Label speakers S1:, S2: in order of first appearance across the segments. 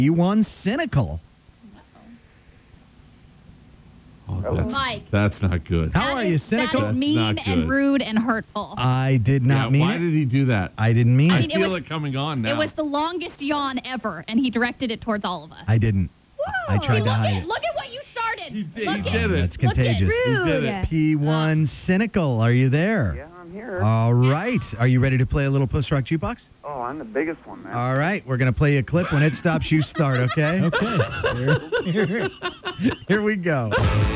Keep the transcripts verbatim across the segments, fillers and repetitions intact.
S1: P one Cynical.
S2: Oh, that's,
S3: Mike.
S2: that's not good.
S1: How
S3: That
S1: are
S3: is-
S1: you, Cynical?
S3: That is
S2: That's
S3: mean
S2: not
S3: and
S2: good.
S3: rude and hurtful.
S1: I did not
S2: yeah,
S1: mean
S2: why
S1: it.
S2: did he do that?
S1: I didn't mean
S2: I,
S1: it.
S3: mean, it
S2: feel
S3: was-
S2: it coming on now.
S3: It was the longest yawn ever, and he directed it towards all of us.
S1: I didn't. I tried
S3: look
S1: to hide
S3: at,
S1: it.
S3: look at what you started.
S2: He did-
S3: look
S2: he
S3: at,
S2: did it.
S1: That's
S3: Look at-
S1: contagious.
S2: He did it.
S1: P one Cynical, are you there?
S4: Yeah, I'm here.
S1: All right. Are you ready to play a little Puss Rock Jukebox?
S4: Oh, I'm the biggest one, man.
S1: All right. We're going to play you a clip. When it stops, you start, okay?
S5: Okay.
S1: Here, here, here we go.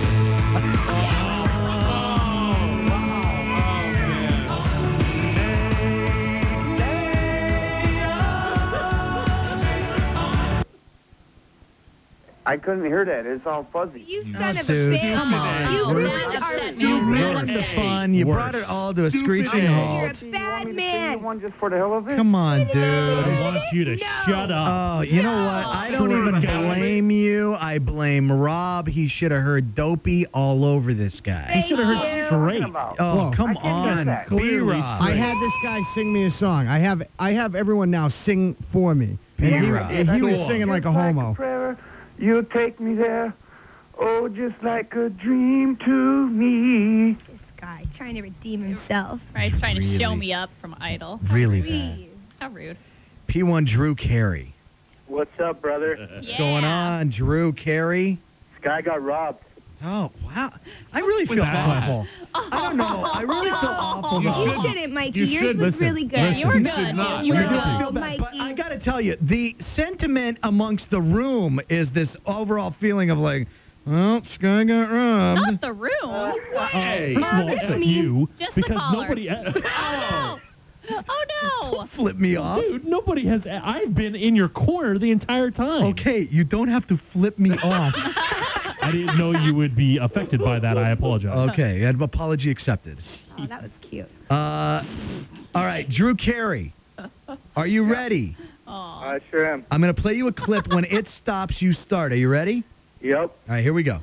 S4: I couldn't hear that. It's all fuzzy.
S6: You
S1: Oh,
S6: son of a
S1: dude,
S6: bitch.
S1: come on.
S6: You
S3: Oh,
S6: ruined
S3: really
S6: our
S3: upset me.
S1: You
S3: Really
S1: ruined the
S3: upset.
S1: fun. You
S5: Worse.
S1: brought it all to a screeching
S4: Stupid.
S1: halt.
S6: You're a
S4: You
S6: bad
S4: want me to sing you
S6: man.
S4: one just for the hell of it?
S1: Come on,
S5: I
S1: dude.
S5: want you to
S6: No.
S5: shut up.
S1: Oh, you know what? I don't even blame you. I blame Rob. He should have heard Dopey all over this guy.
S6: Thank
S5: should have heard
S6: you.
S5: straight.
S4: About?
S1: Oh,
S7: Whoa.
S1: come
S4: I can't get
S1: on,
S4: that.
S5: Clearly
S1: B-Rob.
S7: I had this guy sing me a song. I have I have everyone now sing for me. And he,
S1: B-Rob.
S7: and he was
S5: Go on.
S7: singing like a
S4: Just
S7: homo.
S4: prayer, you take me there. Oh, just like a dream to me.
S6: This guy trying to redeem himself.
S3: Right, he's trying to show
S1: Really?
S3: me up from Idol.
S1: Really bad.
S6: Please.
S3: How rude.
S1: P one Drew Carey.
S4: What's up, brother?
S1: What's
S3: Yeah.
S1: going on, Drew Carey?
S4: This guy got robbed.
S1: Oh, wow. I really feel
S5: that?
S1: awful. I don't know. I really feel awful.
S2: You
S1: about
S6: You
S1: it.
S2: shouldn't.
S6: shouldn't, Mikey.
S2: You
S6: Yours
S2: should
S6: was
S2: listen.
S6: really good.
S5: Listen.
S3: You were
S2: You
S3: good.
S2: should not.
S3: You were
S1: I
S3: good.
S1: don't feel bad, but
S6: Mikey.
S1: I got to tell you, the sentiment amongst the room is this overall feeling of like, well, Sky got robbed.
S3: Not the room.
S2: Hey.
S5: First of all,
S6: That's
S5: F
S6: mean.
S5: you,
S3: Just the
S5: because
S3: callers.
S5: nobody.
S3: Oh, no. Oh, no.
S1: Flip me off.
S5: Dude, nobody has. I've been in your corner the entire time.
S1: Okay, you don't have to flip me off.
S5: I didn't know you would be affected by that. I apologize.
S1: Okay, an apology accepted.
S6: Oh, that was cute.
S1: Uh, all right, Drew Carey, are you ready?
S4: I sure am.
S1: I'm going to play you a clip. When it stops, you start. Are you ready?
S4: Yep.
S1: All right, here we go.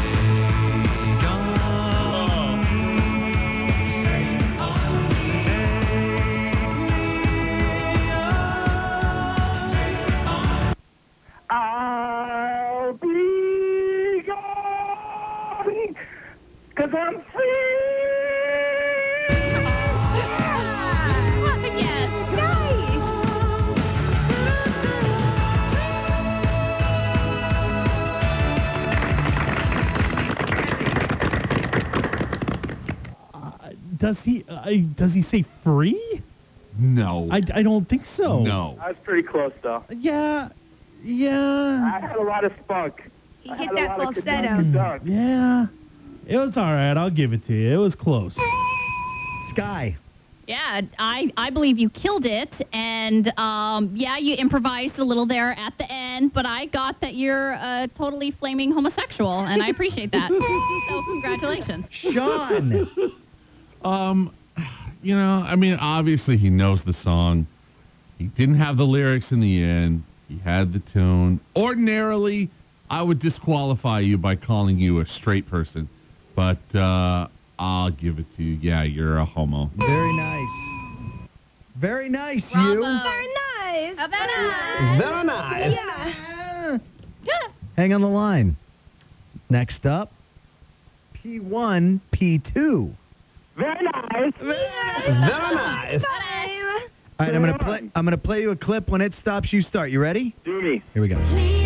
S4: I'll be gone, cause I'm free.
S3: Yes.
S6: Nice.
S5: Does he? Uh, does he say free?
S2: No.
S5: I, I don't think so.
S2: no.
S4: I was pretty close, though.
S5: Yeah. Yeah.
S4: I had a lot of spunk.
S6: He
S4: I
S6: hit
S4: had a
S6: that
S4: lot of
S6: falsetto.
S4: Kentucky duck.
S5: Yeah. It was all right. I'll give it to you. It was close.
S1: Sky.
S3: Yeah, I, I believe you killed it, and um, yeah, you improvised a little there at the end, but I got that you're a totally flaming homosexual, and I appreciate that. So congratulations.
S1: Sean.
S2: Um, you know, I mean, obviously he knows the song. He didn't have the lyrics in the end. He had the tune. Ordinarily, I would disqualify you by calling you a straight person, but uh, I'll give it to you. Yeah, you're a homo.
S1: Very nice. Very nice,
S3: Bravo.
S1: you.
S6: Very nice.
S3: How about us?
S7: Very nice.
S6: Yeah.
S1: Hang on the line. Next up, P one, P two.
S4: Very nice.
S7: Very nice.
S6: Time.
S1: All right, I'm gonna play. I'm gonna play you a clip. When it stops, you start. You ready?
S4: Do me.
S1: Here we go.